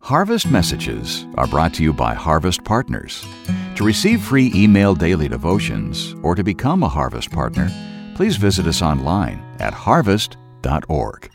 Harvest Messages are brought to you by Harvest Partners. To receive free email daily devotions or to become a Harvest Partner, please visit us online at harvest.org.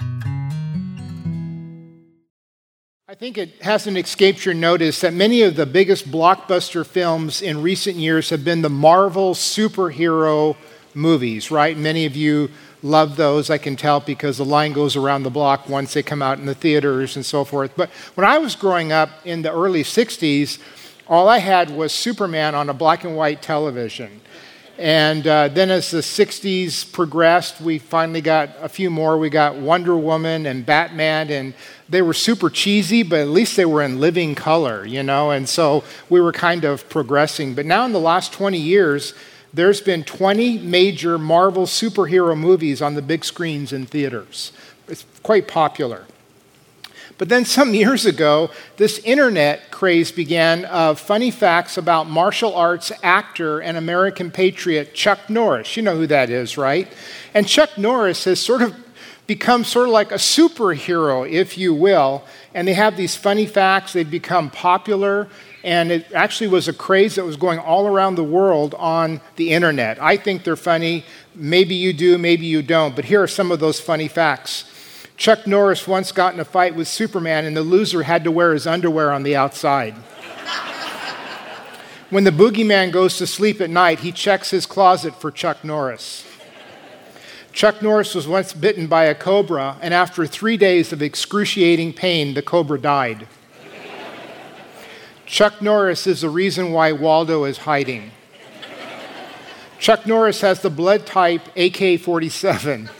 I think it hasn't escaped your notice that many of the biggest blockbuster films in recent years have been the Marvel superhero movies, right? Many of you love those, I can tell, because the line goes around the block once they come out in the theaters and so forth. But when I was growing up in the early 60s, all I had was Superman on a black and white television. And then as the 60s progressed, we finally got a few more. We got Wonder Woman and Batman, and they were super cheesy, but at least they were in living color, you know? And so we were kind of progressing. But now in the last 20 years, there's been 20 major Marvel superhero movies on the big screens in theaters. It's quite popular. But then some years ago, this internet craze began of funny facts about martial arts actor and American patriot Chuck Norris. You know who that is, right? And Chuck Norris has sort of become sort of like a superhero, if you will. And they have these funny facts. They've become popular. And it actually was a craze that was going all around the world on the internet. I think they're funny. Maybe you do, maybe you don't. But here are some of those funny facts. Chuck Norris once got in a fight with Superman, and the loser had to wear his underwear on the outside. When the boogeyman goes to sleep at night, he checks his closet for Chuck Norris. Chuck Norris was once bitten by a cobra, and after 3 days of excruciating pain, the cobra died. Chuck Norris is the reason why Waldo is hiding. Chuck Norris has the blood type AK-47.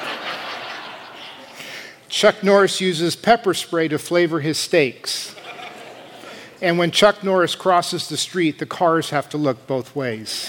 Chuck Norris uses pepper spray to flavor his steaks. And when Chuck Norris crosses the street, the cars have to look both ways.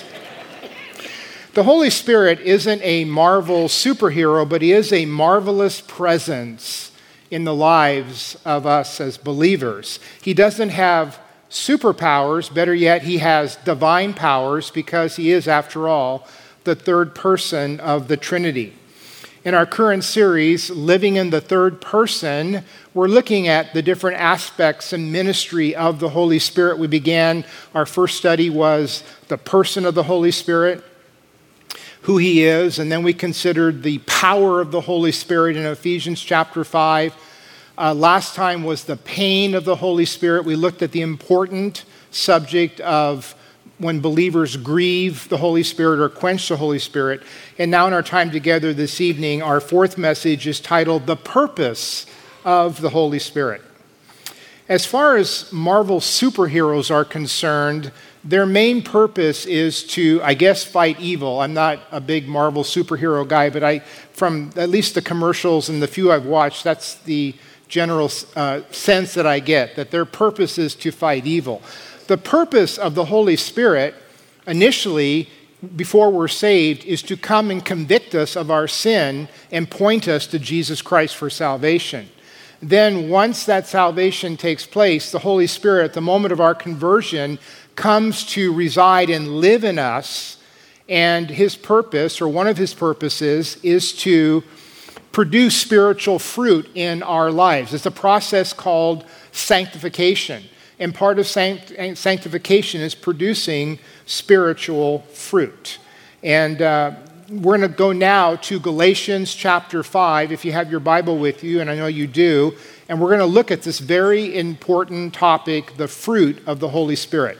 The Holy Spirit isn't a Marvel superhero, but he is a marvelous presence in the lives of us as believers. He doesn't have superpowers. Better yet, he has divine powers because he is, after all, the third person of the Trinity. In our current series, Living in the Third Person, we're looking at the different aspects and ministry of the Holy Spirit. We began, our first study was the person of the Holy Spirit, who he is, and then we considered the power of the Holy Spirit in Ephesians chapter 5. Last time was the pain of the Holy Spirit. We looked at the important subject of when believers grieve the Holy Spirit or quench the Holy Spirit. And now in our time together this evening, our fourth message is titled The Purpose of the Holy Spirit. As far as Marvel superheroes are concerned, their main purpose is to, I guess, fight evil. I'm not a big Marvel superhero guy, but from at least the commercials and the few I've watched, that's the general sense that I get, that their purpose is to fight evil. The purpose of the Holy Spirit, initially, before we're saved, is to come and convict us of our sin and point us to Jesus Christ for salvation. Then, once that salvation takes place, the Holy Spirit, at the moment of our conversion, comes to reside and live in us, and his purpose, or one of his purposes, is to produce spiritual fruit in our lives. It's a process called sanctification. And part of sanctification is producing spiritual fruit. And we're going to go now to Galatians chapter 5, if you have your Bible with you, and I know you do. And we're going to look at this very important topic, the fruit of the Holy Spirit.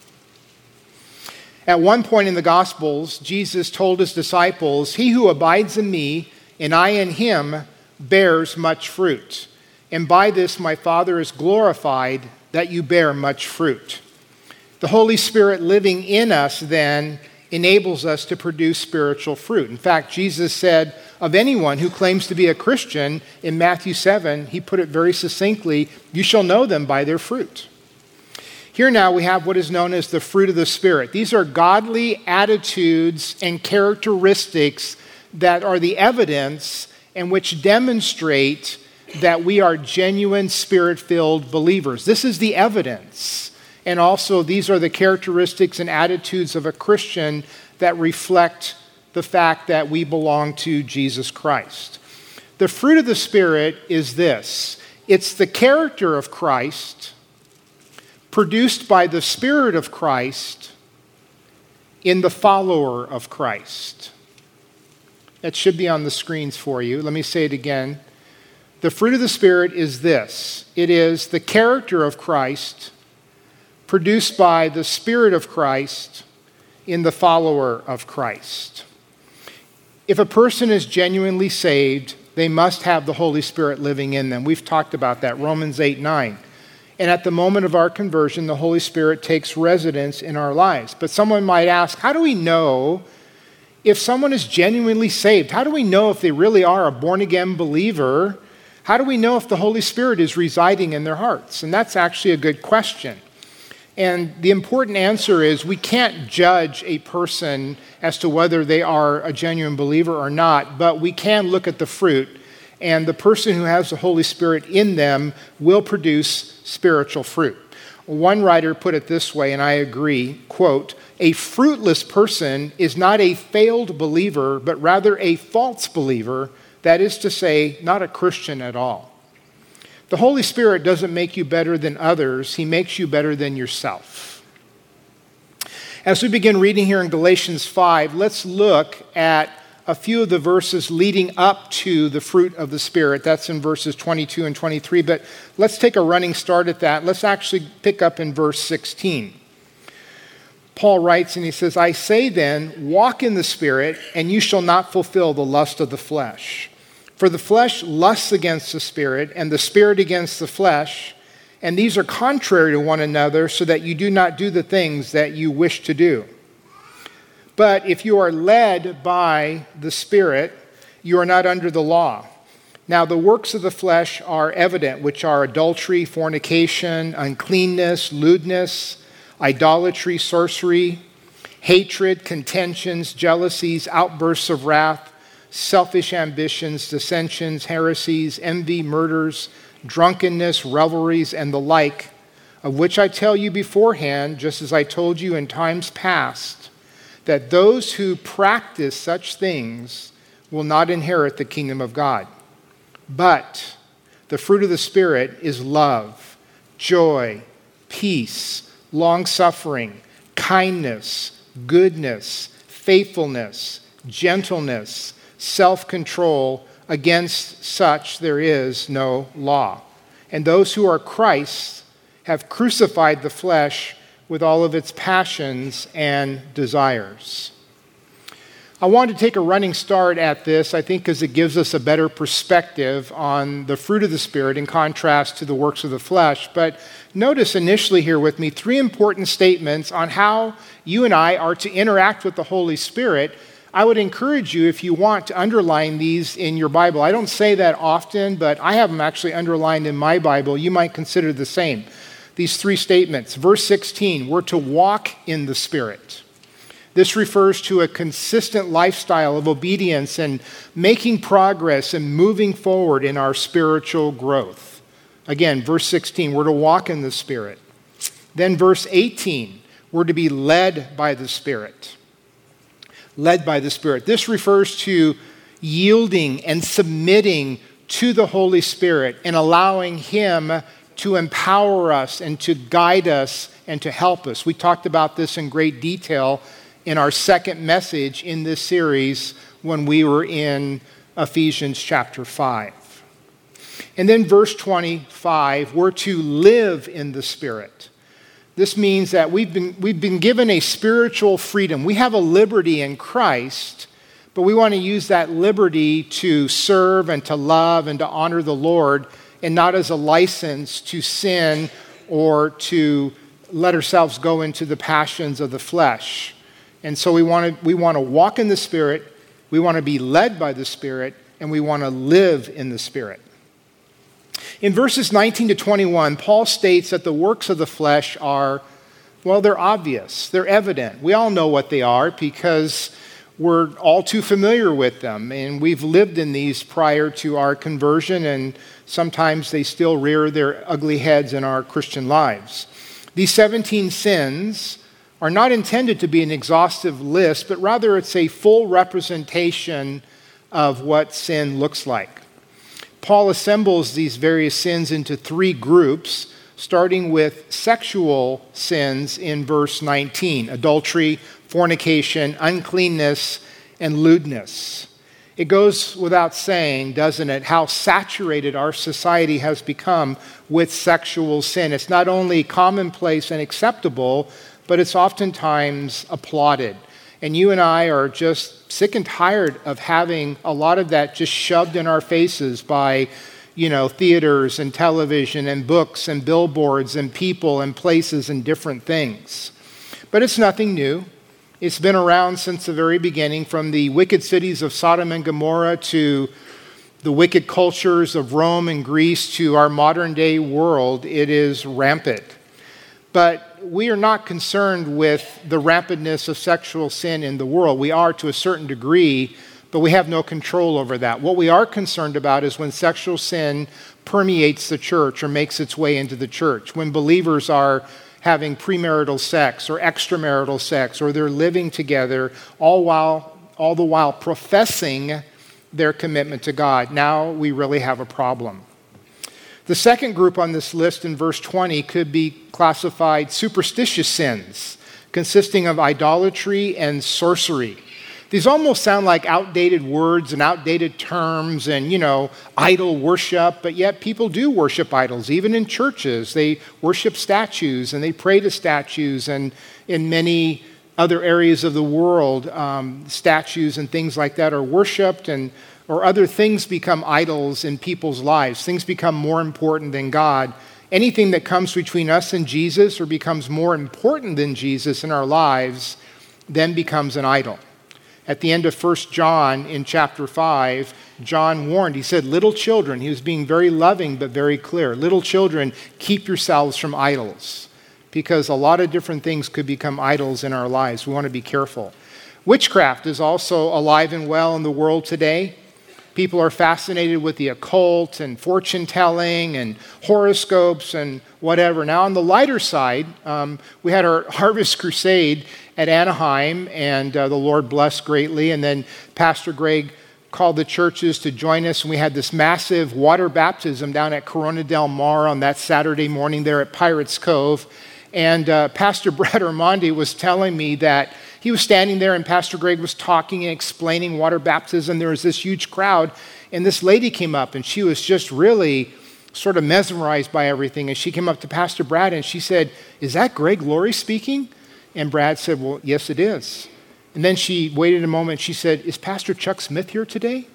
At one point in the Gospels, Jesus told his disciples, "He who abides in me, and I in him, bears much fruit. And by this my Father is glorified, that you bear much fruit." The Holy Spirit living in us then enables us to produce spiritual fruit. In fact, Jesus said of anyone who claims to be a Christian in Matthew 7, he put it very succinctly, "You shall know them by their fruit." Here now we have what is known as the fruit of the Spirit. These are godly attitudes and characteristics that are the evidence and which demonstrate that we are genuine Spirit-filled believers. This is the evidence. And also these are the characteristics and attitudes of a Christian that reflect the fact that we belong to Jesus Christ. The fruit of the Spirit is this: It's the character of Christ produced by the Spirit of Christ in the follower of Christ. That should be on the screens for you. Let me say it again. The fruit of the Spirit is this. It is the character of Christ produced by the Spirit of Christ in the follower of Christ. If a person is genuinely saved, they must have the Holy Spirit living in them. We've talked about that, Romans 8:9. And at the moment of our conversion, the Holy Spirit takes residence in our lives. But someone might ask, how do we know if someone is genuinely saved? How do we know if they really are a born-again believer? How do we know if the Holy Spirit is residing in their hearts? And that's actually a good question. And the important answer is we can't judge a person as to whether they are a genuine believer or not, but we can look at the fruit. And the person who has the Holy Spirit in them will produce spiritual fruit. One writer put it this way, and I agree, quote, "A fruitless person is not a failed believer, but rather a false believer, that is to say, not a Christian at all." The Holy Spirit doesn't make you better than others. He makes you better than yourself. As we begin reading here in Galatians 5, let's look at a few of the verses leading up to the fruit of the Spirit. That's in verses 22 and 23, but let's take a running start at that. Let's actually pick up in verse 16. Paul writes and he says, "I say then, walk in the Spirit, and you shall not fulfill the lust of the flesh. For the flesh lusts against the Spirit, and the Spirit against the flesh, and these are contrary to one another, so that you do not do the things that you wish to do. But if you are led by the Spirit, you are not under the law. Now the works of the flesh are evident, which are adultery, fornication, uncleanness, lewdness, idolatry, sorcery, hatred, contentions, jealousies, outbursts of wrath, selfish ambitions, dissensions, heresies, envy, murders, drunkenness, revelries, and the like, of which I tell you beforehand, just as I told you in times past, that those who practice such things will not inherit the kingdom of God. But the fruit of the Spirit is love, joy, peace, long-suffering, kindness, goodness, faithfulness, gentleness, self-control. Against such there is no law. And those who are Christ's have crucified the flesh with all of its passions and desires." I want to take a running start at this, I think, because it gives us a better perspective on the fruit of the Spirit in contrast to the works of the flesh. But notice initially here with me 3 important statements on how you and I are to interact with the Holy Spirit. I would encourage you, if you want, to underline these in your Bible. I don't say that often, but I have them actually underlined in my Bible. You might consider the same. These 3 statements. Verse 16, we're to walk in the Spirit. This refers to a consistent lifestyle of obedience and making progress and moving forward in our spiritual growth. Again, verse 16, we're to walk in the Spirit. Then verse 18, we're to be led by the Spirit. Led by the Spirit. This refers to yielding and submitting to the Holy Spirit and allowing Him to empower us and to guide us and to help us. We talked about this in great detail in our second message in this series when we were in Ephesians chapter 5. And then verse 25, we're to live in the Spirit. This means that we've been given a spiritual freedom. We have a liberty in Christ, but we want to use that liberty to serve and to love and to honor the Lord, and not as a license to sin or to let ourselves go into the passions of the flesh. And so we want to walk in the Spirit, we want to be led by the Spirit, and we want to live in the Spirit. In verses 19 to 21, Paul states that the works of the flesh are, well, they're obvious, they're evident. We all know what they are because we're all too familiar with them, and we've lived in these prior to our conversion, and sometimes they still rear their ugly heads in our Christian lives. These 17 sins are not intended to be an exhaustive list, but rather it's a full representation of what sin looks like. Paul assembles these various sins into three groups, starting with sexual sins in verse 19: adultery, fornication, uncleanness, and lewdness. It goes without saying, doesn't it, how saturated our society has become with sexual sin. It's not only commonplace and acceptable, but it's oftentimes applauded. And you and I are just sick and tired of having a lot of that just shoved in our faces by, theaters and television and books and billboards and people and places and different things. But it's nothing new. It's been around since the very beginning, from the wicked cities of Sodom and Gomorrah to the wicked cultures of Rome and Greece to our modern day world. It is rampant. But we are not concerned with the rampantness of sexual sin in the world. We are to a certain degree, but we have no control over that. What we are concerned about is when sexual sin permeates the church or makes its way into the church, when believers are having premarital sex or extramarital sex, or they're living together, all the while professing their commitment to God. Now we really have a problem. The second group on this list in verse 20 could be classified superstitious sins, consisting of idolatry and sorcery. These almost sound like outdated words and outdated terms and, idol worship, but yet people do worship idols, even in churches. They worship statues and they pray to statues, and in many other areas of the world, statues and things like that are worshiped, or other things become idols in people's lives. Things become more important than God. Anything that comes between us and Jesus or becomes more important than Jesus in our lives then becomes an idol. At the end of 1 John in chapter 5, John warned. He said, little children, he was being very loving but very clear. Little children, keep yourselves from idols, because a lot of different things could become idols in our lives. We want to be careful. Witchcraft is also alive and well in the world today. People are fascinated with the occult and fortune telling and horoscopes and whatever. Now, on the lighter side, we had our Harvest Crusade at Anaheim, and the Lord blessed greatly. And then Pastor Greg called the churches to join us, and we had this massive water baptism down at Corona del Mar on that Saturday morning there at Pirates Cove. And Pastor Brad Armandi was telling me that he was standing there and Pastor Greg was talking and explaining water baptism. There was this huge crowd, and this lady came up, and she was just really sort of mesmerized by everything. And she came up to Pastor Brad and she said, "Is that Greg Laurie speaking?" And Brad said, "Well, yes, it is." And then she waited a moment. She said, "Is Pastor Chuck Smith here today?"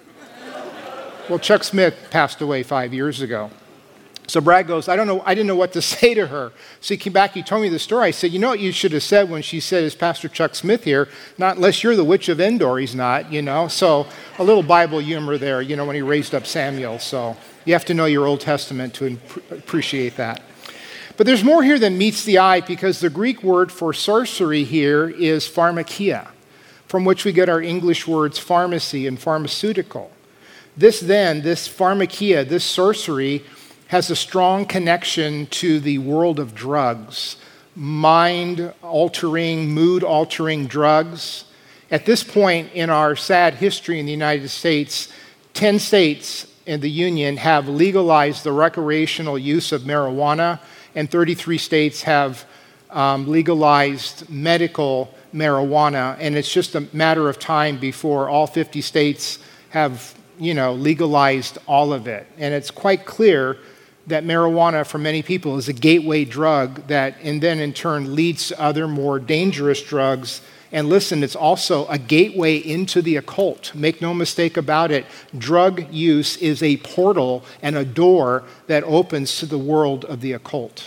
Well, Chuck Smith passed away 5 years ago. So Brad goes, I didn't know what to say to her. So he came back, he told me the story. I said, you know what you should have said when she said, "Is Pastor Chuck Smith here?" Not unless you're the witch of Endor, he's not, So a little Bible humor there, when he raised up Samuel. So you have to know your Old Testament to appreciate that. But there's more here than meets the eye, because the Greek word for sorcery here is pharmakia, from which we get our English words pharmacy and pharmaceutical. This pharmakia, this sorcery, has a strong connection to the world of drugs, mind-altering, mood-altering drugs. At this point in our sad history in the United States, 10 states in the Union have legalized the recreational use of marijuana, and 33 states have legalized medical marijuana, and it's just a matter of time before all 50 states have, legalized all of it. And it's quite clear that marijuana for many people is a gateway drug and then in turn leads to other more dangerous drugs. And listen, it's also a gateway into the occult. Make no mistake about it. Drug use is a portal and a door that opens to the world of the occult.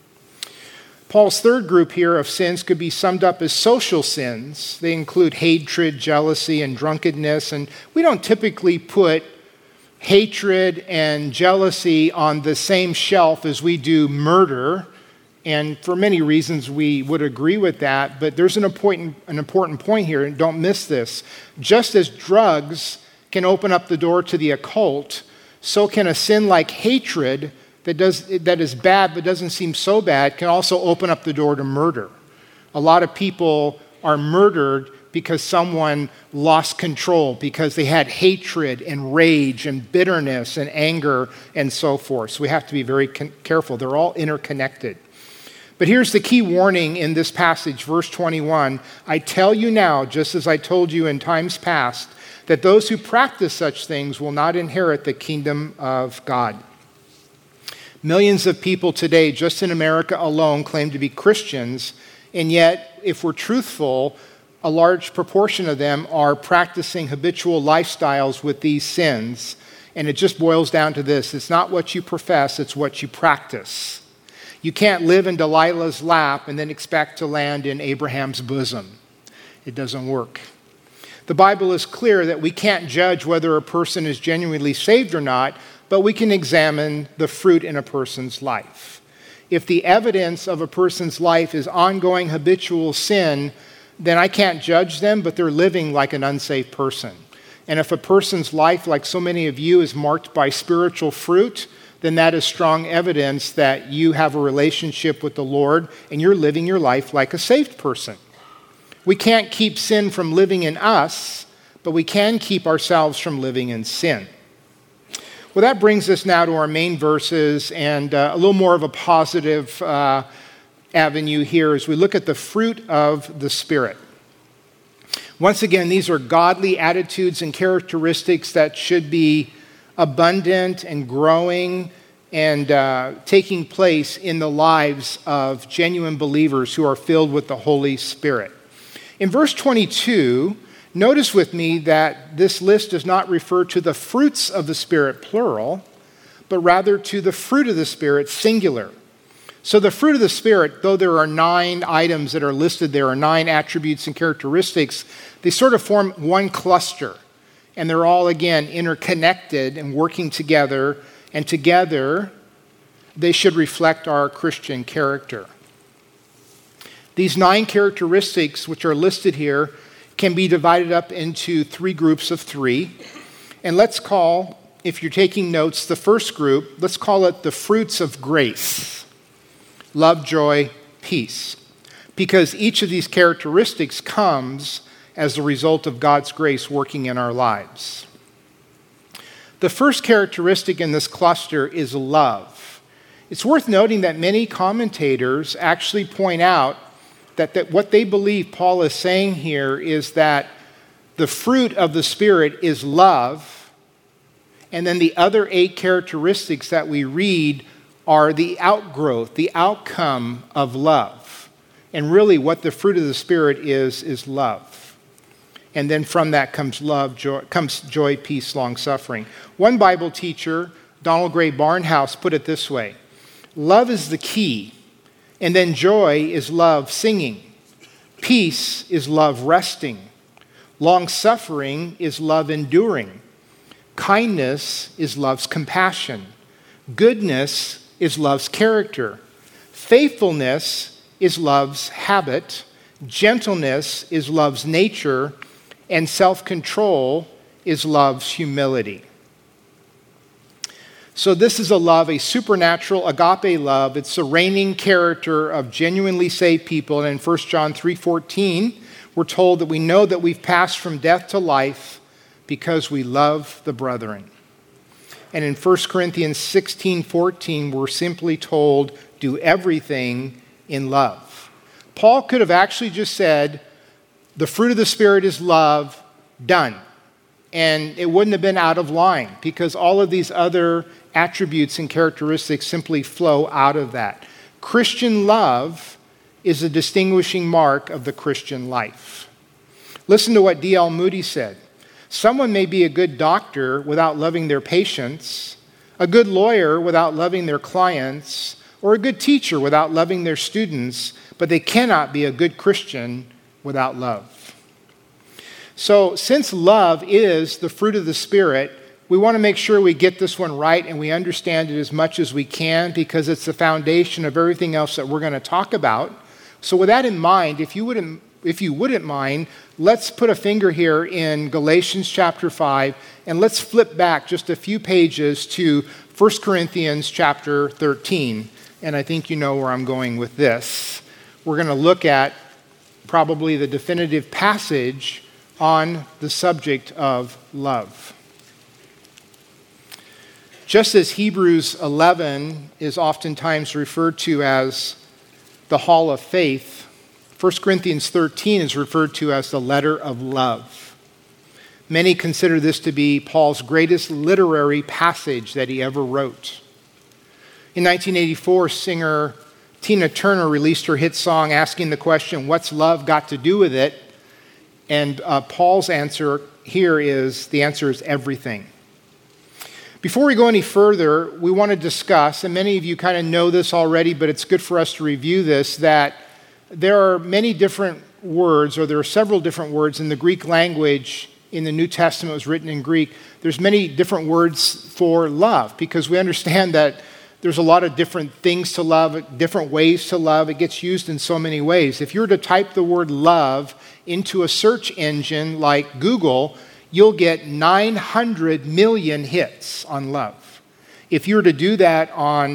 Paul's third group here of sins could be summed up as social sins. They include hatred, jealousy, and drunkenness. And we don't typically put hatred and jealousy on the same shelf as we do murder. And for many reasons, we would agree with that. But there's an important point here, and don't miss this. Just as drugs can open up the door to the occult, so can a sin like hatred that is bad but doesn't seem so bad can also open up the door to murder. A lot of people are murdered because someone lost control, because they had hatred and rage and bitterness and anger and so forth. So we have to be very careful. They're all interconnected. But here's the key warning in this passage, verse 21. I tell you now, just as I told you in times past, that those who practice such things will not inherit the kingdom of God. Millions of people today, just in America alone, claim to be Christians, and yet, if we're truthful, a large proportion of them are practicing habitual lifestyles with these sins. And it just boils down to this. It's not what you profess, it's what you practice. You can't live in Delilah's lap and then expect to land in Abraham's bosom. It doesn't work. The Bible is clear that we can't judge whether a person is genuinely saved or not, but we can examine the fruit in a person's life. If the evidence of a person's life is ongoing habitual sin, then I can't judge them, but they're living like an unsaved person. And if a person's life, like so many of you, is marked by spiritual fruit, then that is strong evidence that you have a relationship with the Lord and you're living your life like a saved person. We can't keep sin from living in us, but we can keep ourselves from living in sin. Well, that brings us now to our main verses and a little more of a positive avenue here as we look at the fruit of the Spirit. Once again, these are godly attitudes and characteristics that should be abundant and growing and taking place in the lives of genuine believers who are filled with the Holy Spirit. In verse 22, notice with me that this list does not refer to the fruits of the Spirit, plural, but rather to the fruit of the Spirit, singular. So the fruit of the Spirit, though there are 9 items that are listed there, are 9 attributes and characteristics, they sort of form one cluster. And they're all, again, interconnected and working together. And together, they should reflect our Christian character. These 9 characteristics, which are listed here, can be divided up into 3 groups of 3. And let's call, if you're taking notes, the first group, let's call it the fruits of grace. Love, joy, peace. Because each of these characteristics comes as a result of God's grace working in our lives. The first characteristic in this cluster is love. It's worth noting that many commentators actually point out that what they believe Paul is saying here is that the fruit of the Spirit is love, and then the other 8 characteristics that we read are the outgrowth, the outcome of love. And really what the fruit of the Spirit is love. And then from that comes joy, peace, long-suffering. One Bible teacher, Donald Gray Barnhouse, put it this way: love is the key, and then joy is love singing. Peace is love resting. Long-suffering is love enduring. Kindness is love's compassion. Goodness is love's character. Faithfulness is love's habit. Gentleness is love's nature. And self-control is love's humility. So this is a love, a supernatural agape love. It's the reigning character of genuinely saved people. And in 1 John 3:14, we're told that we know that we've passed from death to life because we love the brethren. And in 1 Corinthians 16:14, we're simply told, do everything in love. Paul could have actually just said, the fruit of the Spirit is love, done. And it wouldn't have been out of line because all of these other attributes and characteristics simply flow out of that. Christian love is a distinguishing mark of the Christian life. Listen to what D.L. Moody said. Someone may be a good doctor without loving their patients, a good lawyer without loving their clients, or a good teacher without loving their students, but they cannot be a good Christian without love. So since love is the fruit of the Spirit, we want to make sure we get this one right and we understand it as much as we can because it's the foundation of everything else that we're going to talk about. So with that in mind, if you wouldn't mind, let's put a finger here in Galatians chapter 5 and let's flip back just a few pages to 1 Corinthians chapter 13. And I think you know where I'm going with this. We're going to look at probably the definitive passage on the subject of love. Just as Hebrews 11 is oftentimes referred to as the hall of faith, 1 Corinthians 13 is referred to as the letter of love. Many consider this to be Paul's greatest literary passage that he ever wrote. In 1984, singer Tina Turner released her hit song asking the question, "What's love got to do with it?" And Paul's answer here is, the answer is everything. Before we go any further, we want to discuss, and many of you kind of know this already, but it's good for us to review this, that there are many different words, or there are several different words in the Greek language. In the New Testament, it was written in Greek. There's many different words for love, because we understand that there's a lot of different things to love, different ways to love. It gets used in so many ways. If you were to type the word love into a search engine like Google, you'll get 900 million hits on love. If you were to do that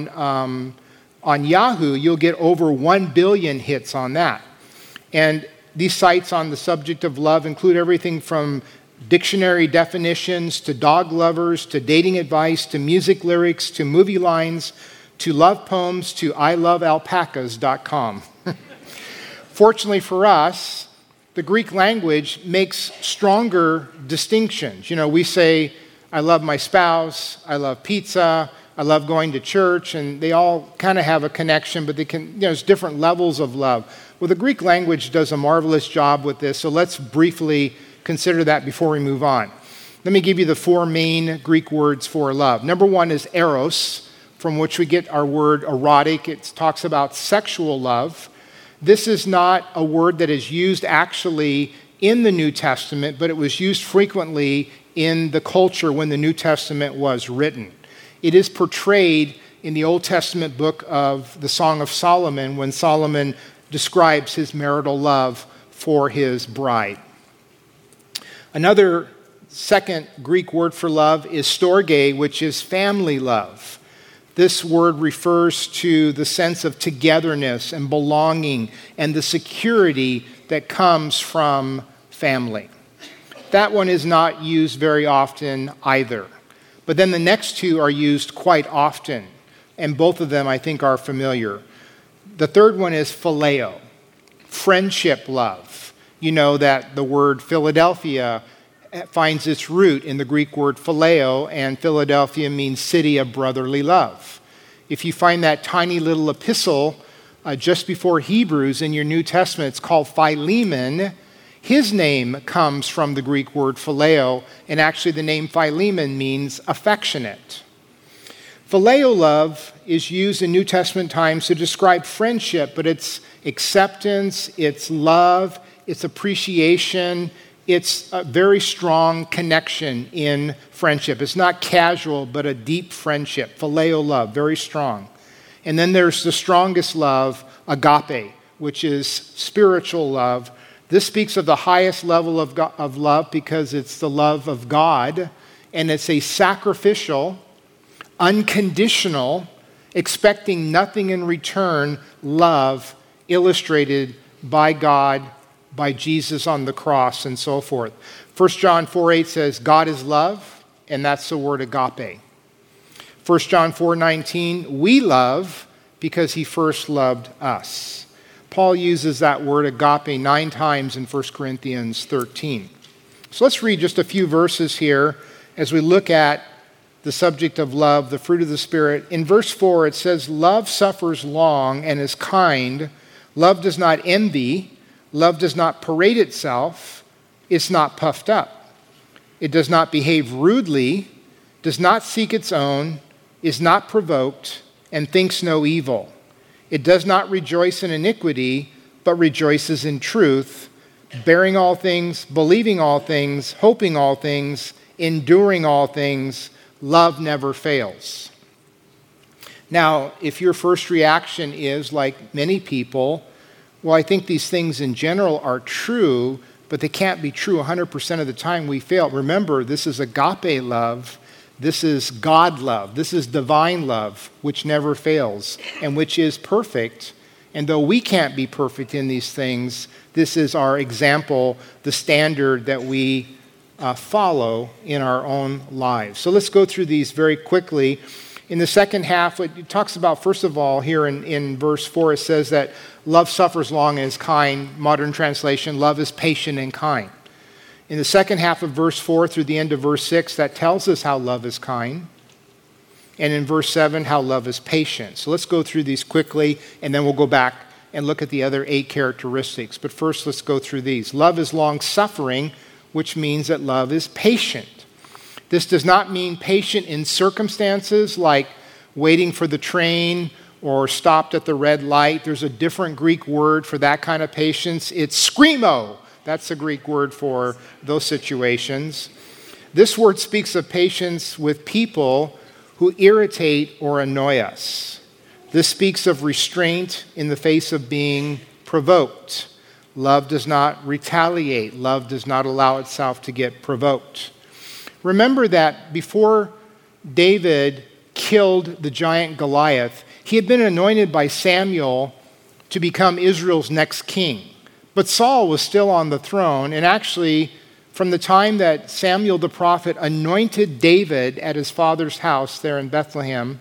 on Yahoo, you'll get over 1 billion hits on that. And these sites on the subject of love include everything from dictionary definitions to dog lovers to dating advice to music lyrics to movie lines to love poems to ilovealpacas.com. Fortunately for us, the Greek language makes stronger distinctions. You know, we say, I love my spouse, I love pizza, I love going to church, and they all kind of have a connection, but they can, there's different levels of love. Well, the Greek language does a marvelous job with this, so let's briefly consider that before we move on. Let me give you the four main Greek words for love. Number one is eros, from which we get our word erotic. It talks about sexual love. This is not a word that is used actually in the New Testament, but it was used frequently in the culture when the New Testament was written. It is portrayed in the Old Testament book of the Song of Solomon when Solomon describes his marital love for his bride. Another second Greek word for love is storge, which is family love. This word refers to the sense of togetherness and belonging and the security that comes from family. That one is not used very often either. But then the next two are used quite often, and both of them I think are familiar. The third one is phileo, friendship love. You know that the word Philadelphia finds its root in the Greek word phileo, and Philadelphia means city of brotherly love. If you find that tiny little epistle just before Hebrews in your New Testament, it's called Philemon. His name comes from the Greek word phileo, and actually the name Philemon means affectionate. Phileo love is used in New Testament times to describe friendship, but it's acceptance, it's love, it's appreciation, it's a very strong connection in friendship. It's not casual, but a deep friendship. Phileo love, very strong. And then there's the strongest love, agape, which is spiritual love. This speaks of the highest level of love because it's the love of God, and it's a sacrificial, unconditional, expecting nothing in return love illustrated by God, by Jesus on the cross, and so forth. 1 John 4:8 says, God is love, and that's the word agape. 1 John 4:19, we love because he first loved us. Paul uses that word agape 9 times in 1 Corinthians 13. So let's read just a few verses here as we look at the subject of love, the fruit of the Spirit. In verse 4, it says, love suffers long and is kind. Love does not envy. Love does not parade itself. It's not puffed up. It does not behave rudely, does not seek its own, is not provoked, and thinks no evil. It does not rejoice in iniquity, but rejoices in truth, bearing all things, believing all things, hoping all things, enduring all things. Love never fails. Now, if your first reaction is, like many people, well, I think these things in general are true, but they can't be true 100% of the time, we fail. Remember, this is agape love. This is God love. This is divine love, which never fails and which is perfect And though we can't be perfect in these things, this is our example, the standard that we follow in our own lives. So let's go through these very quickly. In the second half, it talks about, first of all, here in verse 4, it says that love suffers long and is kind. Modern translation, love is patient and kind. In the second half of verse 4 through the end of verse 6, that tells us how love is kind. And in verse 7, how love is patient. So let's go through these quickly, and then we'll go back and look at the other 8 characteristics. But first, let's go through these. Love is long-suffering, which means that love is patient. This does not mean patient in circumstances like waiting for the train or stopped at the red light. There's a different Greek word for that kind of patience. It's screamo. That's the Greek word for those situations. This word speaks of patience with people who irritate or annoy us. This speaks of restraint in the face of being provoked. Love does not retaliate. Love does not allow itself to get provoked. Remember that before David killed the giant Goliath, he had been anointed by Samuel to become Israel's next king. But Saul was still on the throne, and actually, from the time that Samuel the prophet anointed David at his father's house there in Bethlehem,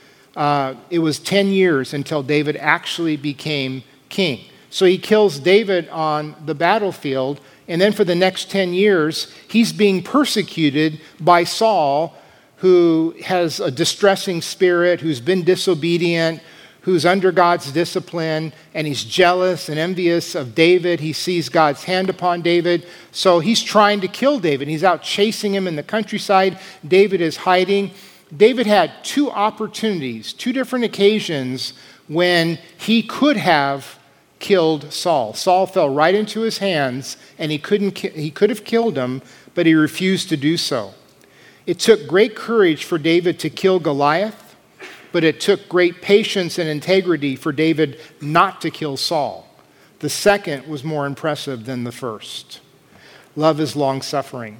it was 10 years until David actually became king. So he kills David on the battlefield, and then for the next 10 years, he's being persecuted by Saul, who has a distressing spirit, who's been disobedient, who's under God's discipline, and he's jealous and envious of David. He sees God's hand upon David, so he's trying to kill David. He's out chasing him in the countryside. David is hiding. David had 2 opportunities, 2 different occasions when he could have killed Saul. Saul fell right into his hands, and he could have killed him, but he refused to do so. It took great courage for David to kill Goliath, but it took great patience and integrity for David not to kill Saul. The second was more impressive than the first. Love is long-suffering.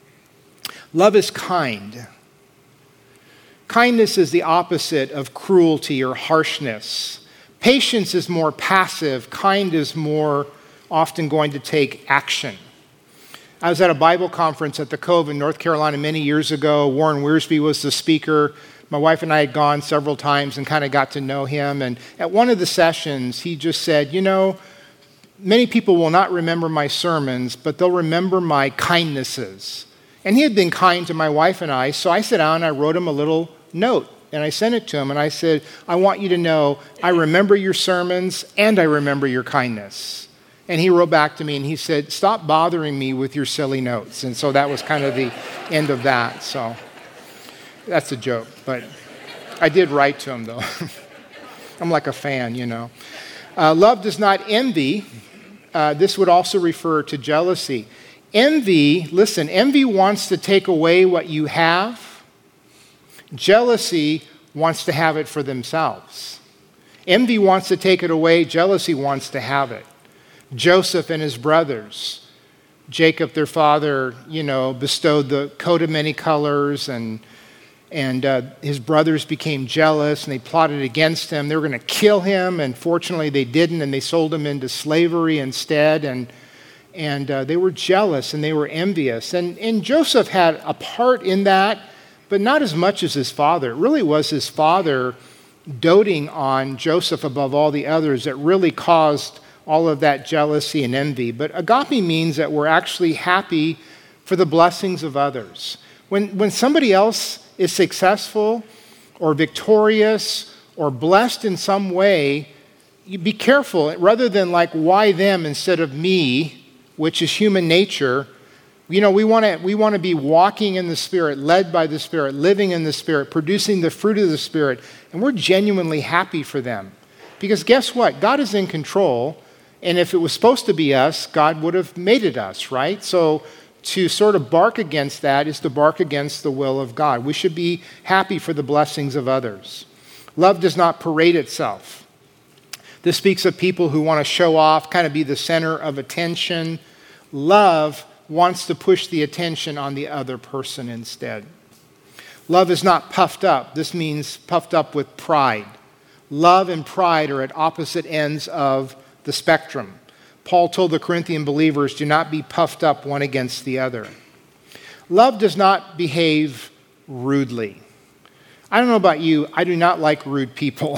Love is kind. Kindness is the opposite of cruelty or harshness. Patience is more passive. Kind is more often going to take action. I was at a Bible conference at the Cove in North Carolina many years ago. Warren Wiersbe was the speaker. My wife and I had gone several times and kind of got to know him. And at one of the sessions, he just said, many people will not remember my sermons, but they'll remember my kindnesses. And he had been kind to my wife and I, so I sat down and I wrote him a little note. And I sent it to him, and I said, I want you to know I remember your sermons and I remember your kindness. And he wrote back to me, and he said, stop bothering me with your silly notes. And so that was kind of the end of that. So that's a joke, but I did write to him, though. I'm like a fan, Love does not envy. This would also refer to jealousy. Envy wants to take away what you have. Jealousy wants to have it for themselves. Envy wants to take it away. Jealousy wants to have it. Joseph and his brothers. Jacob, their father, bestowed the coat of many colors, and his brothers became jealous, and they plotted against him. They were going to kill him, and fortunately they didn't, and they sold him into slavery instead, and they were jealous, and they were envious. And Joseph had a part in that, but not as much as his father. It really was his father doting on Joseph above all the others that really caused all of that jealousy and envy. But agape means that we're actually happy for the blessings of others. When somebody else is successful or victorious or blessed in some way, you be careful. Rather than why them instead of me, which is human nature, we want to be walking in the Spirit, led by the Spirit, living in the Spirit, producing the fruit of the Spirit, and we're genuinely happy for them. Because guess what? God is in control, and if it was supposed to be us, God would have made it us, right? So to sort of bark against that is to bark against the will of God. We should be happy for the blessings of others. Love does not parade itself. This speaks of people who want to show off, kind of be the center of attention. Love wants to push the attention on the other person instead. Love is not puffed up. This means puffed up with pride. Love and pride are at opposite ends of the spectrum. Paul told the Corinthian believers, do not be puffed up one against the other. Love does not behave rudely. I don't know about you, I do not like rude people.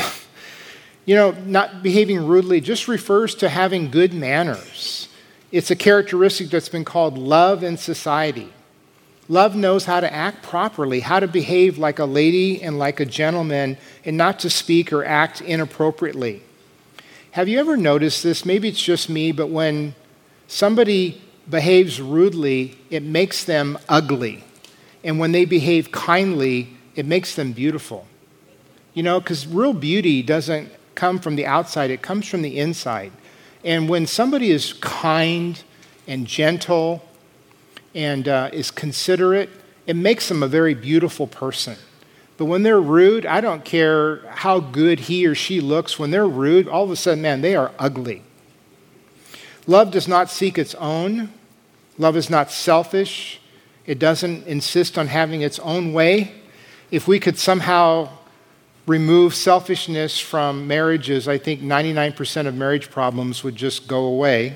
Not behaving rudely just refers to having good manners. It's a characteristic that's been called love in society. Love knows how to act properly, how to behave like a lady and like a gentleman, and not to speak or act inappropriately. Have you ever noticed this? Maybe it's just me, but when somebody behaves rudely, it makes them ugly. And when they behave kindly, it makes them beautiful. Because real beauty doesn't come from the outside, it comes from the inside. And when somebody is kind and gentle and is considerate, it makes them a very beautiful person. But when they're rude, I don't care how good he or she looks, when they're rude, all of a sudden, man, they are ugly. Love does not seek its own. Love is not selfish. It doesn't insist on having its own way. If we could somehow remove selfishness from marriages, I think 99% of marriage problems would just go away.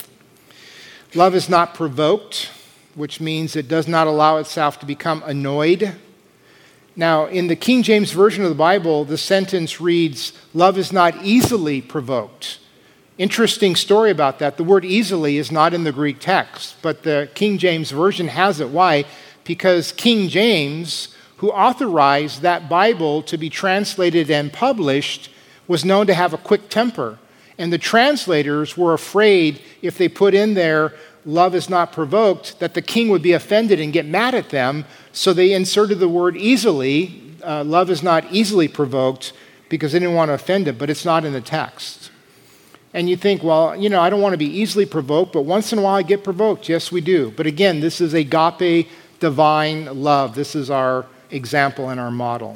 Love is not provoked, which means it does not allow itself to become annoyed. Now, in the King James Version of the Bible, the sentence reads, love is not easily provoked. Interesting story about that. The word easily is not in the Greek text, but the King James Version has it. Why? Because King James, who authorized that Bible to be translated and published, was known to have a quick temper. And the translators were afraid if they put in there, love is not provoked, that the king would be offended and get mad at them. So they inserted the word easily, love is not easily provoked, because they didn't want to offend him, but it's not in the text. And you think, well, I don't want to be easily provoked, but once in a while I get provoked. Yes, we do. But again, this is agape, divine love. This is our example and our model.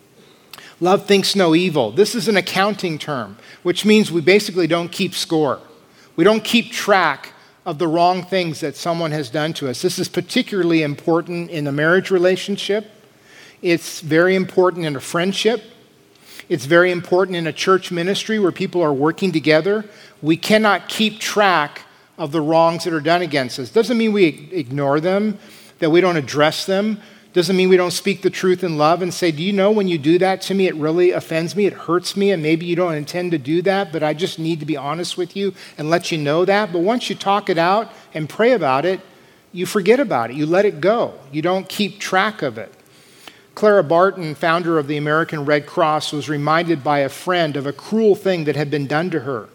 Love thinks no evil. This is an accounting term, which means we basically don't keep score. We don't keep track of the wrong things that someone has done to us. This is particularly important in a marriage relationship. It's very important in a friendship. It's very important in a church ministry where people are working together. We cannot keep track of the wrongs that are done against us. Doesn't mean we ignore them, that we don't address them. Doesn't mean we don't speak the truth in love and say, do you know when you do that to me, it really offends me, it hurts me, and maybe you don't intend to do that, but I just need to be honest with you and let you know that. But once you talk it out and pray about it, you forget about it. You let it go. You don't keep track of it. Clara Barton, founder of the American Red Cross, was reminded by a friend of a cruel thing that had been done to her.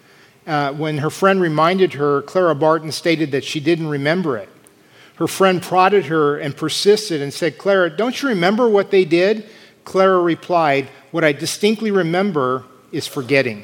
When her friend reminded her, Clara Barton stated that she didn't remember it. Her friend prodded her and persisted and said, Clara, don't you remember what they did? Clara replied, what I distinctly remember is forgetting.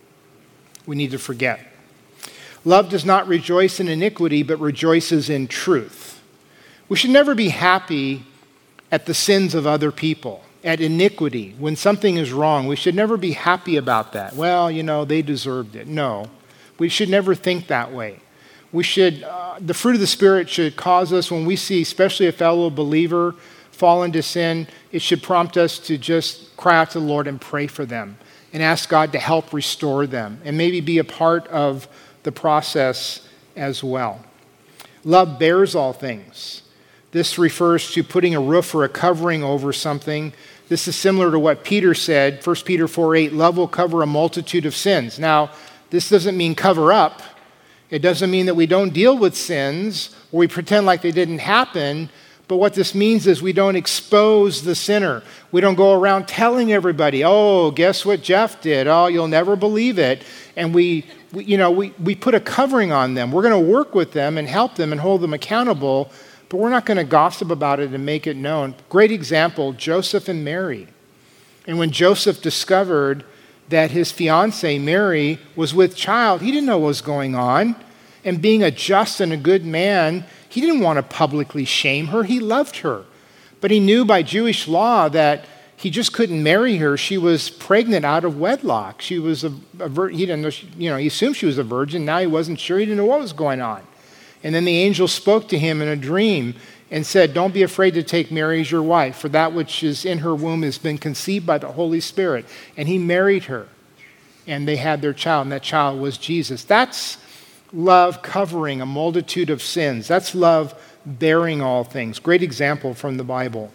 We need to forget. Love does not rejoice in iniquity, but rejoices in truth. We should never be happy at the sins of other people, at iniquity. When something is wrong, we should never be happy about that. Well, they deserved it. No, we should never think that way. We should, the fruit of the Spirit should cause us, when we see especially a fellow believer fall into sin, it should prompt us to just cry out to the Lord and pray for them and ask God to help restore them and maybe be a part of the process as well. Love bears all things. This refers to putting a roof or a covering over something. This is similar to what Peter said, 1 Peter 4:8, love will cover a multitude of sins. Now, this doesn't mean cover up. It doesn't mean that we don't deal with sins or we pretend like they didn't happen, but what this means is we don't expose the sinner. We don't go around telling everybody, oh, guess what Jeff did? Oh, you'll never believe it. And we put a covering on them. We're going to work with them and help them and hold them accountable, but we're not going to gossip about it and make it known. Great example, Joseph and Mary. And when Joseph discovered that his fiancée, Mary, was with child, he didn't know what was going on. And being a just and a good man, he didn't want to publicly shame her. He loved her. But he knew by Jewish law that he just couldn't marry her. She was pregnant out of wedlock. She was he didn't know, he assumed she was a virgin. Now he wasn't sure. He didn't know what was going on. And then the angel spoke to him in a dream and said, don't be afraid to take Mary as your wife, for that which is in her womb has been conceived by the Holy Spirit. And he married her, and they had their child, and that child was Jesus. That's love covering a multitude of sins. That's love bearing all things. Great example from the Bible.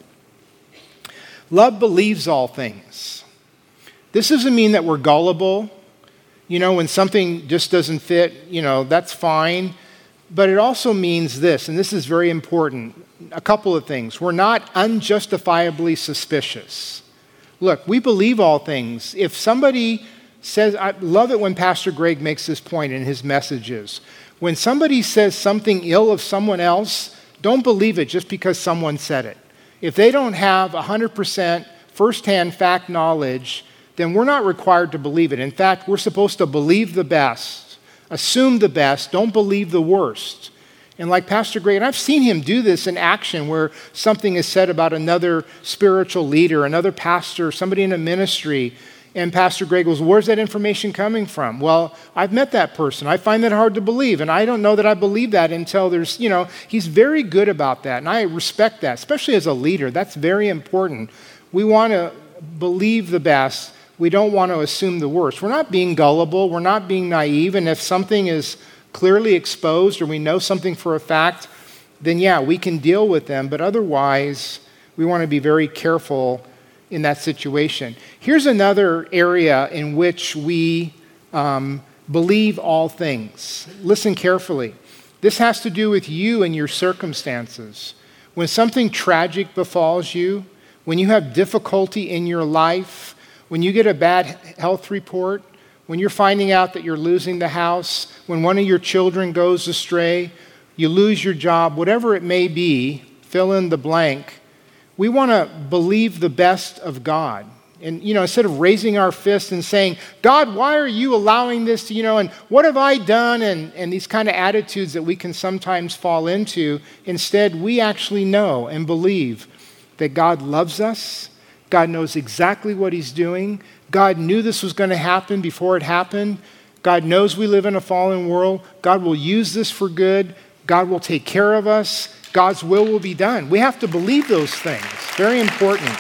Love believes all things. This doesn't mean that we're gullible. When something just doesn't fit, that's fine. But it also means this, and this is very important, a couple of things. We're not unjustifiably suspicious. Look, we believe all things. If somebody says, I love it when Pastor Greg makes this point in his messages. When somebody says something ill of someone else, don't believe it just because someone said it. If they don't have 100% firsthand fact knowledge, then we're not required to believe it. In fact, we're supposed to believe the best, assume the best, don't believe the worst. And like Pastor Greg, and I've seen him do this in action where something is said about another spiritual leader, another pastor, somebody in a ministry, and Pastor Greg goes, where's that information coming from? Well, I've met that person. I find that hard to believe, and I don't know that I believe that until there's, he's very good about that, and I respect that, especially as a leader. That's very important. We want to believe the best. We don't want to assume the worst. We're not being gullible. We're not being naive. And if something is clearly exposed or we know something for a fact, then yeah, we can deal with them. But otherwise, we want to be very careful in that situation. Here's another area in which we believe all things. Listen carefully. This has to do with you and your circumstances. When something tragic befalls you, when you have difficulty in your life, when you get a bad health report, when you're finding out that you're losing the house, when one of your children goes astray, you lose your job, whatever it may be, fill in the blank, we want to believe the best of God. And, instead of raising our fist and saying, God, why are you allowing this to, and what have I done? And these kind of attitudes that we can sometimes fall into. Instead, we actually know and believe that God loves us. God knows exactly what he's doing. God knew this was going to happen before it happened. God knows we live in a fallen world. God will use this for good. God will take care of us. God's will be done. We have to believe those things. Very important.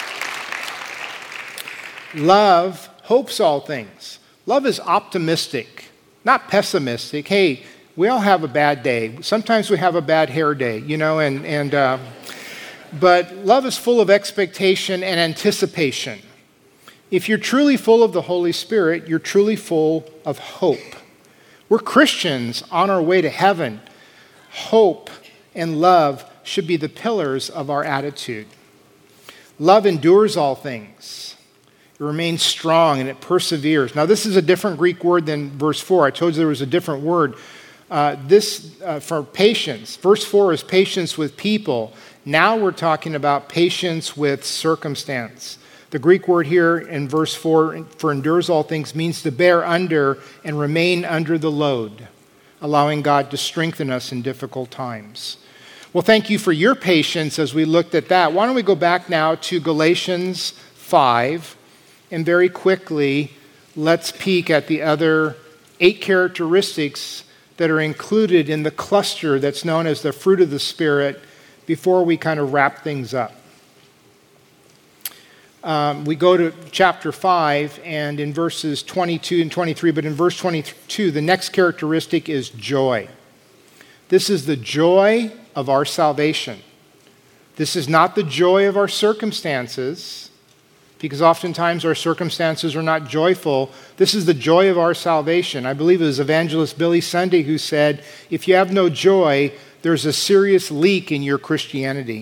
Love hopes all things. Love is optimistic, not pessimistic. Hey, we all have a bad day. Sometimes we have a bad hair day, but love is full of expectation and anticipation. If you're truly full of the Holy Spirit, you're truly full of hope. We're Christians on our way to heaven. Hope and love should be the pillars of our attitude. Love endures all things. It remains strong and it perseveres. Now, this is a different Greek word than verse 4. I told you there was a different word. For patience. Verse 4 is patience with people. Now we're talking about patience with circumstance. The Greek word here in verse 4 for endures all things means to bear under and remain under the load, allowing God to strengthen us in difficult times. Well, thank you for your patience as we looked at that. Why don't we go back now to Galatians 5, and very quickly, let's peek at the other 8 characteristics that are included in the cluster that's known as the fruit of the Spirit before we kind of wrap things up. We go to chapter 5, and in verses 22 and 23, but in verse 22, the next characteristic is joy. This is the joy of our salvation. This is not the joy of our circumstances, because oftentimes our circumstances are not joyful. This is the joy of our salvation. I believe it was evangelist Billy Sunday who said, if you have no joy, there's a serious leak in your Christianity.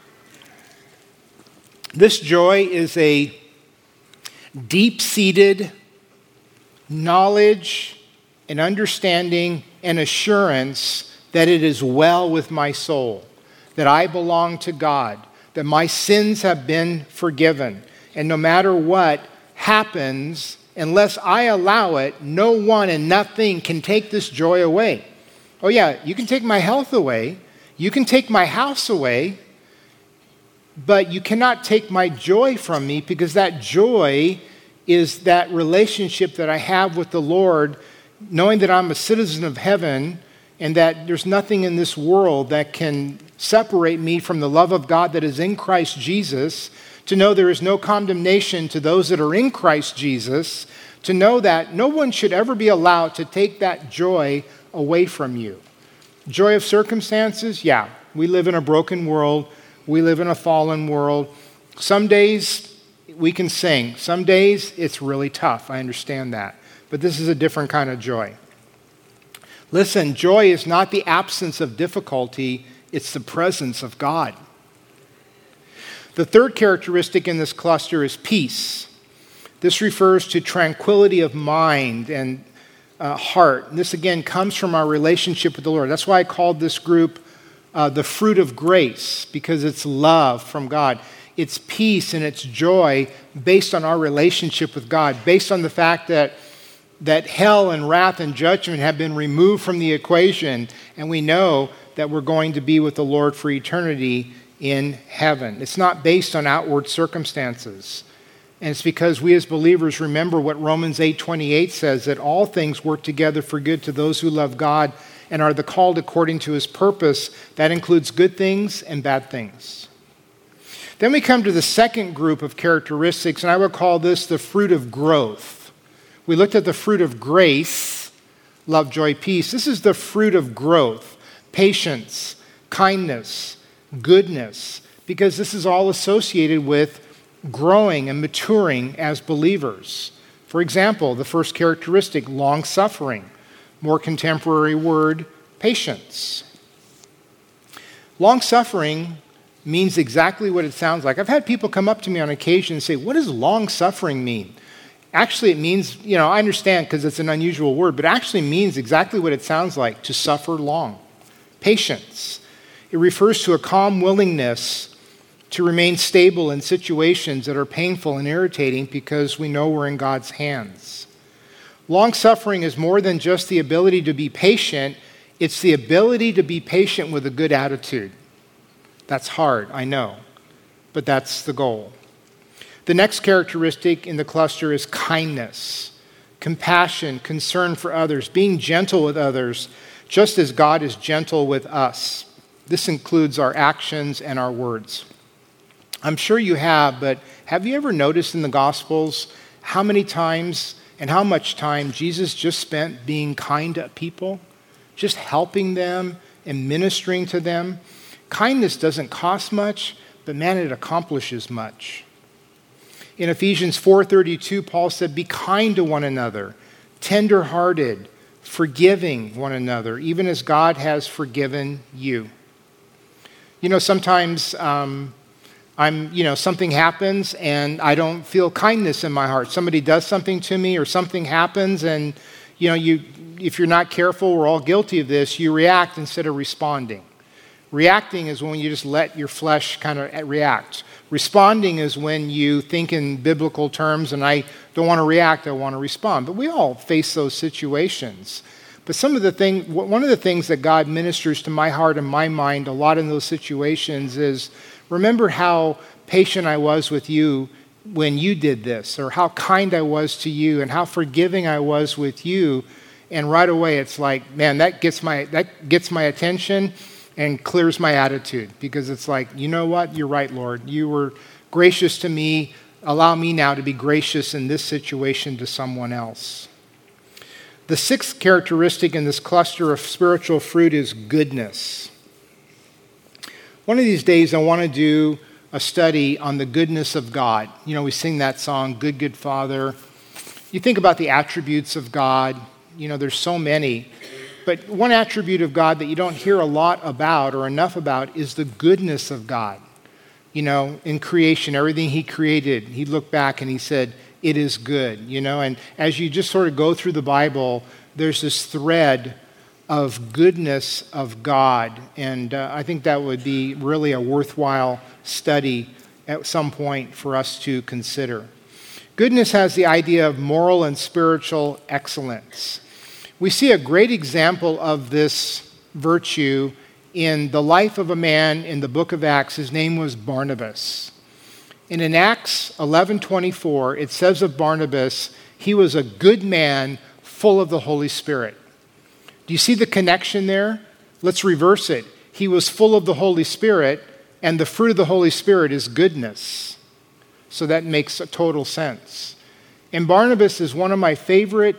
This joy is a deep-seated knowledge and understanding and assurance that it is well with my soul, that I belong to God, that my sins have been forgiven. And no matter what happens, unless I allow it, no one and nothing can take this joy away. Oh yeah, you can take my health away, you can take my house away, but you cannot take my joy from me, because that joy is that relationship that I have with the Lord, knowing that I'm a citizen of heaven and that there's nothing in this world that can separate me from the love of God that is in Christ Jesus, to know there is no condemnation to those that are in Christ Jesus, to know that no one should ever be allowed to take that joy away from you. Joy of circumstances? Yeah, we live in a broken world. We live in a fallen world. Some days we can sing. Some days it's really tough. I understand that. But this is a different kind of joy. Listen, joy is not the absence of difficulty, it's the presence of God. The third characteristic in this cluster is peace. This refers to tranquility of mind and heart. And this again comes from our relationship with the Lord. That's why I called this group the fruit of grace, because it's love from God. It's peace and it's joy based on our relationship with God, based on the fact that hell and wrath and judgment have been removed from the equation, and we know that we're going to be with the Lord for eternity in heaven. It's not based on outward circumstances. And it's because we as believers remember what Romans 8:28 says, that all things work together for good to those who love God and are the called according to his purpose. That includes good things and bad things. Then we come to the second group of characteristics, and I would call this the fruit of growth. We looked at the fruit of grace, love, joy, peace. This is the fruit of growth, patience, kindness, goodness, because this is all associated with growing and maturing as believers. For example, the first characteristic, long-suffering. More contemporary word, patience. Long-suffering means exactly what it sounds like. I've had people come up to me on occasion and say, what does long-suffering mean? Actually, it means, I understand because it's an unusual word, but it actually means exactly what it sounds like, to suffer long. Patience. It refers to a calm willingness to remain stable in situations that are painful and irritating because we know we're in God's hands. Long-suffering is more than just the ability to be patient. It's the ability to be patient with a good attitude. That's hard, I know, but that's the goal. The next characteristic in the cluster is kindness, compassion, concern for others, being gentle with others, just as God is gentle with us. This includes our actions and our words. I'm sure you have, but have you ever noticed in the Gospels how many times and how much time Jesus just spent being kind to people, just helping them and ministering to them? Kindness doesn't cost much, but man, it accomplishes much. In Ephesians 4:32, Paul said, be kind to one another, tender-hearted, forgiving one another, even as God has forgiven you. Sometimes something happens and I don't feel kindness in my heart. Somebody does something to me or something happens and, if you're not careful, we're all guilty of this, you react instead of responding. Reacting is when you just let your flesh kind of react. Responding is when you think in biblical terms and I don't want to react, I want to respond. But we all face those situations. But one of the things that God ministers to my heart and my mind a lot in those situations is, remember how patient I was with you when you did this, or how kind I was to you and how forgiving I was with you. And right away it's like, man, that gets my attention and clears my attitude, because it's like, you know what? You're right, Lord. You were gracious to me. Allow me now to be gracious in this situation to someone else. The sixth characteristic in this cluster of spiritual fruit is goodness. One of these days, I want to do a study on the goodness of God. We sing that song, Good, Good Father. You think about the attributes of God. There's so many. But one attribute of God that you don't hear a lot about or enough about is the goodness of God. In creation, everything he created, he looked back and he said, it is good, And as you just sort of go through the Bible, there's this thread of goodness of God. And I think that would be really a worthwhile study at some point for us to consider. Goodness has the idea of moral and spiritual excellence. We see a great example of this virtue in the life of a man in the book of Acts. His name was Barnabas. And in Acts 11:24, it says of Barnabas, he was a good man full of the Holy Spirit. Do you see the connection there? Let's reverse it. He was full of the Holy Spirit, and the fruit of the Holy Spirit is goodness. So that makes a total sense. And Barnabas is one of my favorite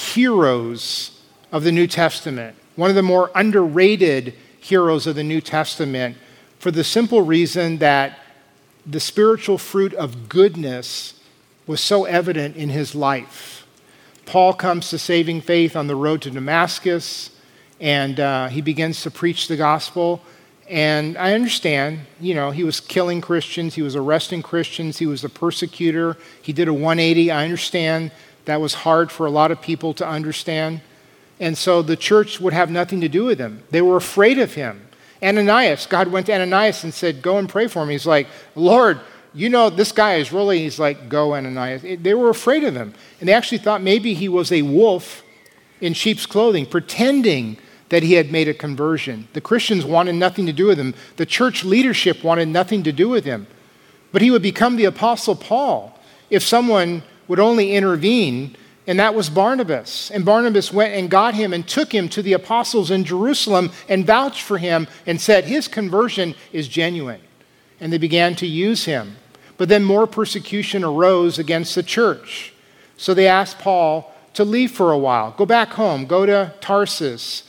heroes of the New Testament, one of the more underrated heroes of the New Testament, for the simple reason that the spiritual fruit of goodness was so evident in his life. Paul comes to saving faith on the road to Damascus, and he begins to preach the gospel. And I understand, he was killing Christians, he was arresting Christians, he was a persecutor, he did a 180. I understand that was hard for a lot of people to understand. And so the church would have nothing to do with him. They were afraid of him. Ananias, God went to Ananias and said, go and pray for him. He's like, Lord, this guy is really, he's like, go, Ananias. They were afraid of him. And they actually thought maybe he was a wolf in sheep's clothing, pretending that he had made a conversion. The Christians wanted nothing to do with him. The church leadership wanted nothing to do with him. But he would become the Apostle Paul if someone would only intervene, and that was Barnabas. And Barnabas went and got him and took him to the apostles in Jerusalem and vouched for him and said, his conversion is genuine. And they began to use him. But then more persecution arose against the church. So they asked Paul to leave for a while. Go back home. Go to Tarsus.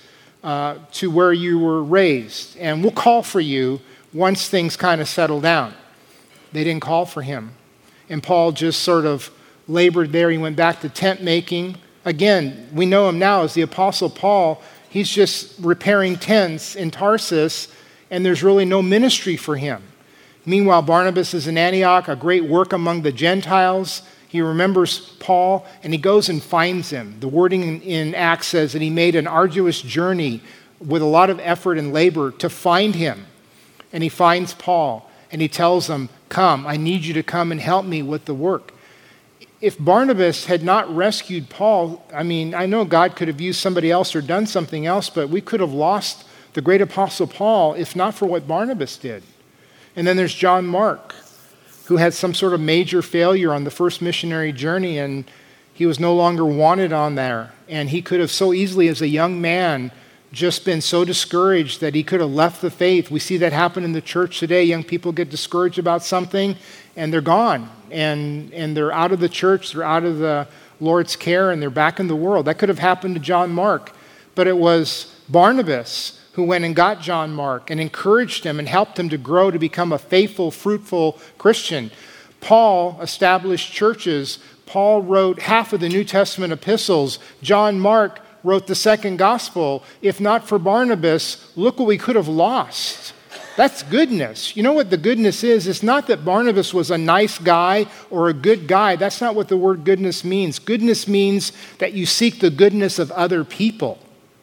To where you were raised, and we'll call for you once things kind of settle down. They didn't call for him. And Paul just sort of labored there. He went back to tent making. Again, we know him now as the Apostle Paul. He's just repairing tents in Tarsus, and there's really no ministry for him. Meanwhile, Barnabas is in Antioch, a great work among the Gentiles. He remembers Paul, and he goes and finds him. The wording in Acts says that he made an arduous journey with a lot of effort and labor to find him. And he finds Paul, and he tells him, come, I need you to come and help me with the work. If Barnabas had not rescued Paul, I know God could have used somebody else or done something else, but we could have lost the great apostle Paul if not for what Barnabas did. And then there's John Mark, who had some sort of major failure on the first missionary journey, and he was no longer wanted on there. And he could have so easily, as a young man, just been so discouraged that he could have left the faith. We see that happen in the church today. Young people get discouraged about something, and they're gone. And they're out of the church, they're out of the Lord's care, and they're back in the world. That could have happened to John Mark. But it was Barnabas who went and got John Mark and encouraged him and helped him to grow to become a faithful, fruitful Christian. Paul established churches. Paul wrote half of the New Testament epistles. John Mark wrote the second gospel. If not for Barnabas, look what we could have lost. That's goodness. You know what the goodness is? It's not that Barnabas was a nice guy or a good guy. That's not what the word goodness means. Goodness means that you seek the goodness of other people.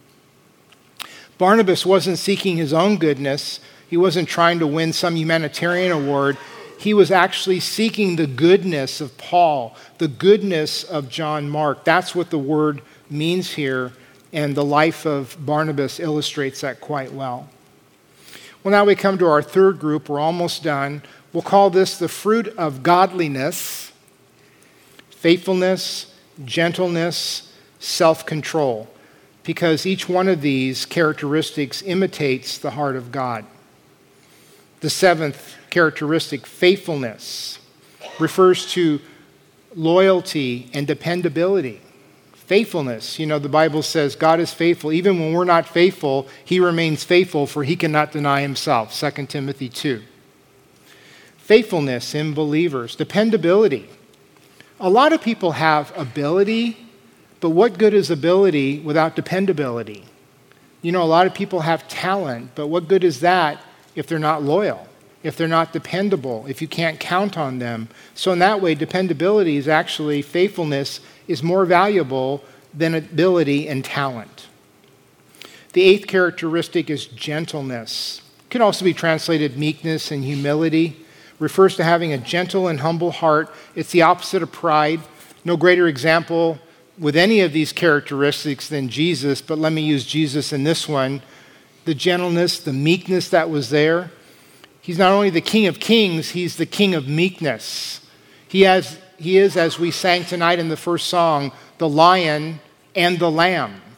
Barnabas wasn't seeking his own goodness. He wasn't trying to win some humanitarian award. He was actually seeking the goodness of Paul, the goodness of John Mark. That's what the word means here, and the life of Barnabas illustrates that quite well. Well, now we come to our third group. We're almost done. We'll call this the fruit of godliness, faithfulness, gentleness, self-control, because each one of these characteristics imitates the heart of God. The seventh characteristic, faithfulness, refers to loyalty and dependability. Faithfulness, the Bible says God is faithful. Even when we're not faithful, he remains faithful, for he cannot deny himself, 2 Timothy 2. Faithfulness in believers, dependability. A lot of people have ability, but what good is ability without dependability? A lot of people have talent, but what good is that if they're not loyal, if they're not dependable, if you can't count on them? So in that way, dependability is actually, faithfulness is more valuable than ability and talent. The eighth characteristic is gentleness. It can also be translated meekness and humility. Refers to having a gentle and humble heart. It's the opposite of pride. No greater example with any of these characteristics than Jesus, but let me use Jesus in this one. The gentleness, the meekness that was there. He's not only the King of Kings, he's the King of meekness. He is, as we sang tonight in the first song, the lion and the lamb.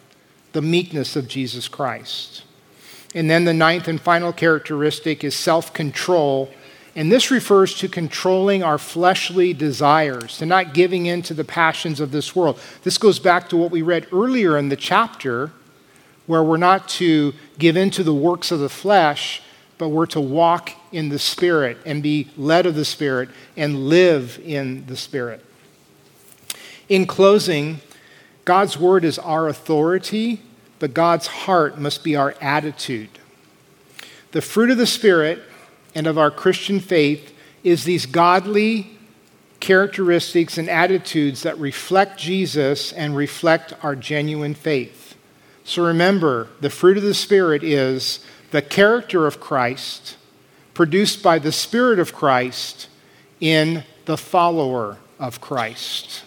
the meekness of Jesus Christ. And then the ninth and final characteristic is self-control. And this refers to controlling our fleshly desires, to not giving in to the passions of this world. This goes back to what we read earlier in the chapter, where we're not to give in to the works of the flesh, but we're to walk in the Spirit and be led of the Spirit and live in the Spirit. In closing, God's word is our authority, but God's heart must be our attitude. The fruit of the Spirit and of our Christian faith is these godly characteristics and attitudes that reflect Jesus and reflect our genuine faith. So remember, the fruit of the Spirit is the character of Christ produced by the Spirit of Christ in the follower of Christ.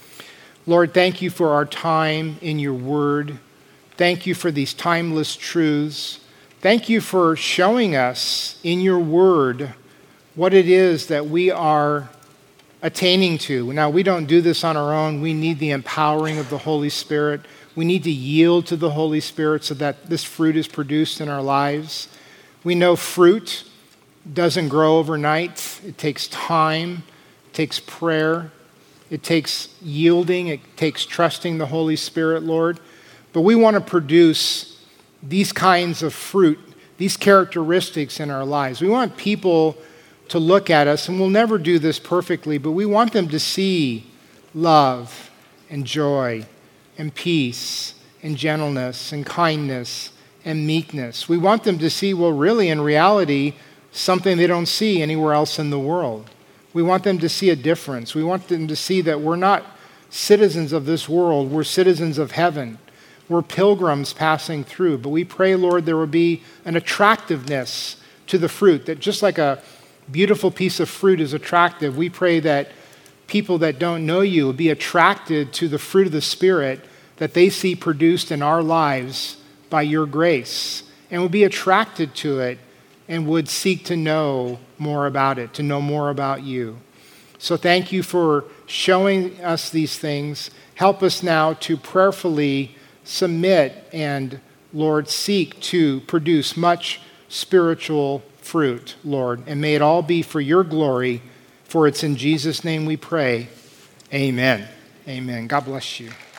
Lord, thank you for our time in your word. Thank you for these timeless truths. Thank you for showing us in your word what it is that we are attaining to. Now, we don't do this on our own. We need the empowering of the Holy Spirit. We need to yield to the Holy Spirit so that this fruit is produced in our lives. We know fruit doesn't grow overnight. It takes time. It takes prayer. It takes yielding. It takes trusting the Holy Spirit, Lord. But we want to produce these kinds of fruit, these characteristics in our lives. We want people to look at us, and we'll never do this perfectly, but we want them to see love and joy and peace and gentleness and kindness and meekness. We want them to see, well, really, in reality, something they don't see anywhere else in the world. We want them to see a difference. We want them to see that we're not citizens of this world. We're citizens of heaven. We're pilgrims passing through. But we pray, Lord, there will be an attractiveness to the fruit, that just like a beautiful piece of fruit is attractive, we pray that people that don't know you will be attracted to the fruit of the Spirit that they see produced in our lives by your grace, and will be attracted to it and would seek to know more about it, to know more about you. So thank you for showing us these things. Help us now to prayerfully submit and, Lord, seek to produce much spiritual fruit, Lord. And may it all be for your glory, for it's in Jesus' name we pray. Amen. Amen. God bless you.